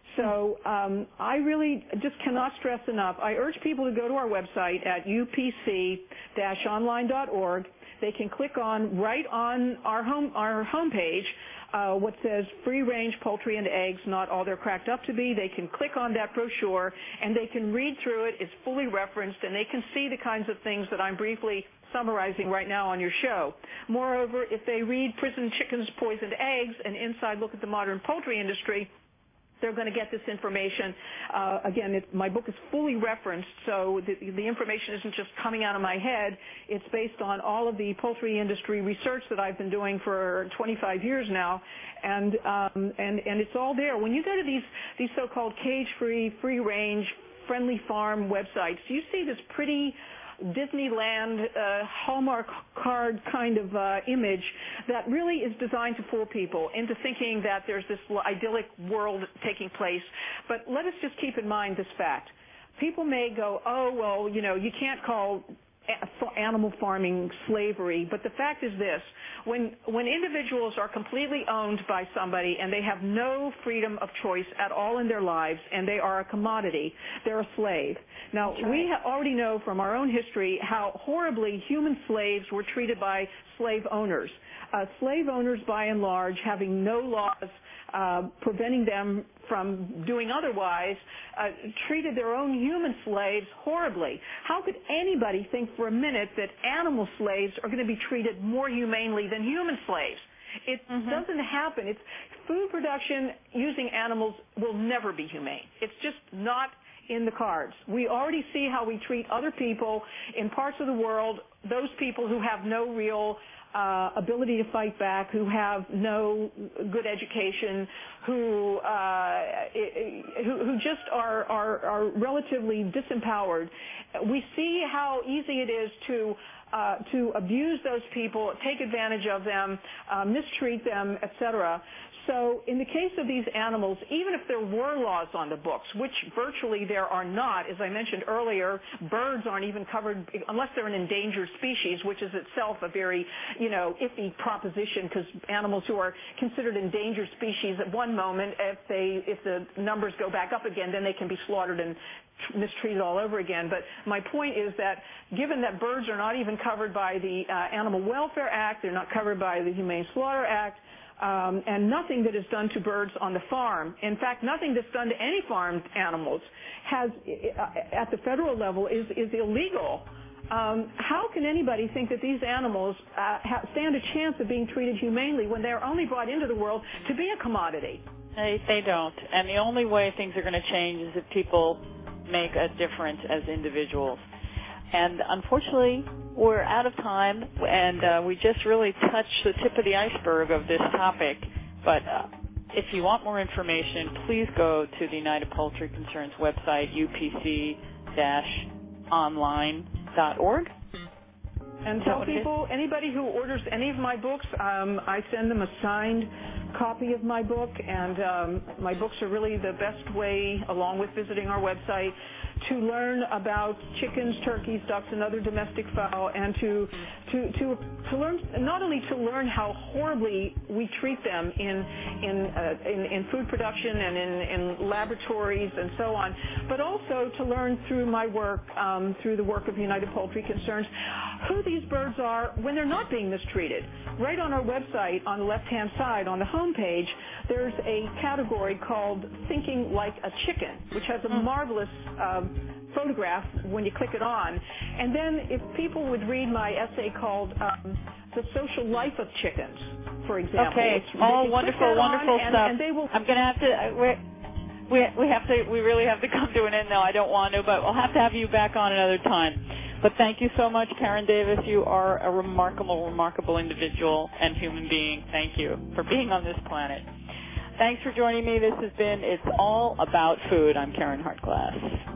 So um, I really just cannot stress enough. I urge people to go to our website at U P C dash online dot org. They can click on, right on our home our homepage, uh, what says free-range poultry and eggs, not all they're cracked up to be. They can click on that brochure, and they can read through it. It's fully referenced, and they can see the kinds of things that I'm briefly summarizing right now on your show. Moreover, if they read Prison Chickens, Poisoned Eggs, and Inside Look at the Modern Poultry Industry, they're going to get this information. Uh, again, it, my book is fully referenced, so the, the information isn't just coming out of my head. It's based on all of the poultry industry research that I've been doing for twenty-five years now, and um, and and it's all there. When you go to these these so-called cage-free, free-range, friendly farm websites, you see this pretty Disneyland uh, Hallmark card kind of uh, image that really is designed to fool people into thinking that there's this idyllic world taking place. But let us just keep in mind this fact. People may go, oh, well, you know, you can't call animal farming slavery, but the fact is this: when when individuals are completely owned by somebody and they have no freedom of choice at all in their lives, and they are a commodity, they're a slave. Now, right. we ha- already know from our own history how horribly human slaves were treated by slave owners. Uh, slave owners, by and large, having no laws uh, preventing them from doing otherwise, uh, treated their own human slaves horribly. How could anybody think for a minute that animal slaves are going to be treated more humanely than human slaves? It mm-hmm. doesn't happen. It's food production using animals will never be humane. It's just not in the cards. We already see how we treat other people in parts of the world, those people who have no real Uh, ability to fight back, who have no good education, who uh, who, who just are, are are relatively disempowered. We see how easy it is to uh, to abuse those people, take advantage of them, uh, mistreat them, et cetera. So in the case of these animals, even if there were laws on the books, which virtually there are not, as I mentioned earlier, birds aren't even covered unless they're an endangered species, which is itself a very, you know, iffy proposition, because animals who are considered endangered species at one moment, if they if the numbers go back up again, then they can be slaughtered and mistreated all over again. But my point is that given that birds are not even covered by the uh, Animal Welfare Act, they're not covered by the Humane Slaughter Act, Um, and nothing that is done to birds on the farm, in fact, nothing that's done to any farmed animals, has uh, at the federal level is, is illegal. Um, how can anybody think that these animals uh, ha- stand a chance of being treated humanely when they're only brought into the world to be a commodity? They, they don't. And the only way things are going to change is if people make a difference as individuals. And unfortunately, we're out of time, and uh, we just really touched the tip of the iceberg of this topic. But uh, if you want more information, please go to the United Poultry Concerns website, U P C online dot org. And tell people, anybody who orders any of my books, um, I send them a signed copy of my book, and um, my books are really the best way, along with visiting our website, to learn about chickens, turkeys, ducks, and other domestic fowl, and to to to to learn not only to learn how horribly we treat them in in uh, in, in food production and in, in laboratories and so on, but also to learn through my work, um, through the work of United Poultry Concerns, who these birds are when they're not being mistreated. Right on our website, on the left-hand side, on the home page, there's a category called Thinking Like a Chicken, which has a marvelous um, photograph when you click it on. And then if people would read my essay called um, The Social Life of Chickens, for example. Okay. Oh, wonderful, wonderful and, stuff. And they will I'm going to have to... Uh, we we have to. We really have to come to an end now. I don't want to, but we'll have to have you back on another time. But thank you so much, Karen Davis. You are a remarkable, remarkable individual and human being. Thank you for being on this planet. Thanks for joining me. This has been It's All About Food. I'm Karen Hartglass.